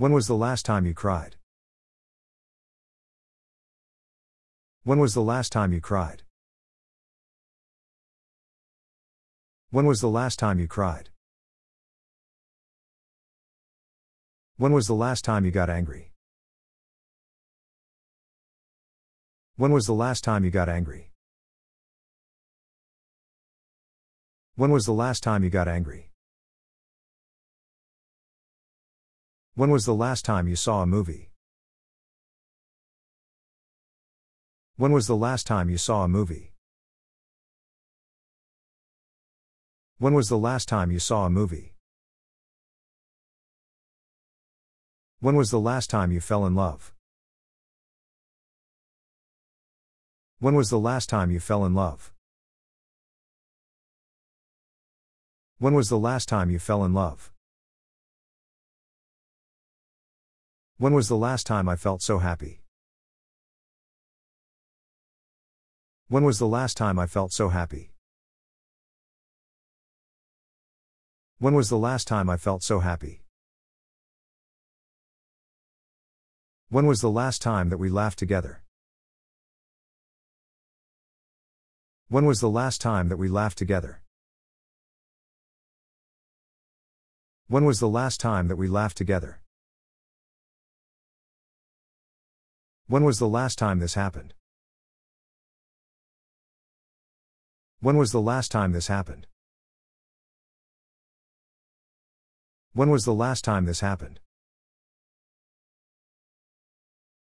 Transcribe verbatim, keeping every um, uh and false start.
When was the last time you cried? When was the last time you cried? When was the last time you cried? When was the last time you got angry? When was the last time you got angry? When was the last time you got angry? When was the last time you saw a movie? When was the last time you saw a movie? When was the last time you saw a movie? When was the last time you fell in love? When was the last time you fell in love? When was the last time you fell in love? When was the last time I felt so happy? When was the last time I felt so happy? When was the last time I felt so happy? When was the last time that we laughed together? When was the last time that we laughed together? When was the last time that we laughed together? When was the last time this happened? When was the last time this happened? When was the last time this happened?